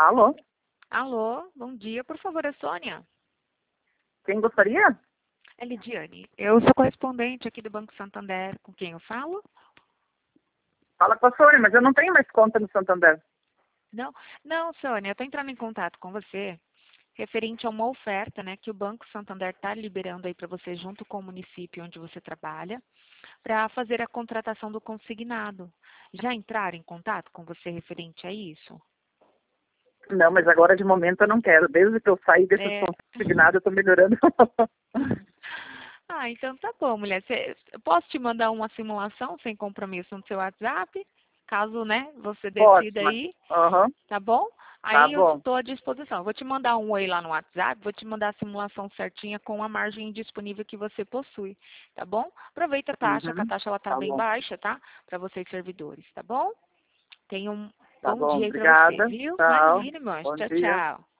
Alô? Alô, bom dia, por favor, é Sônia. Quem gostaria? É Lidiane. Eu sou correspondente aqui do Banco Santander. Com quem eu falo? Fala com a Sônia, mas eu não tenho mais conta no Santander. Não, não, Sônia, eu estou entrando em contato com você referente a uma oferta, né, que o Banco Santander está liberando aí para você junto com o município onde você trabalha, para fazer a contratação do consignado. Já entraram em contato com você referente a isso? Não, mas agora de momento eu não quero. Desde que eu saí desses É. consignados, eu tô melhorando. Ah, então tá bom, mulher. Eu posso te mandar uma simulação sem compromisso no seu WhatsApp? Caso, né, você Pode, decida mas... aí, Aham, tá bom? tá Aí eu bom. estou à disposição. Eu vou te mandar um oi lá no WhatsApp, vou te mandar a simulação certinha com a margem disponível que você possui, tá bom? Aproveita a taxa, que a Uhum, taxa ela tá tá bem bom. baixa, tá? Para vocês servidores, tá bom? Tenha um Tá bom bom, dia aí para você, obrigada. viu? Tchau. Imagina, meu anjo. Bom Tchau, dia. tchau.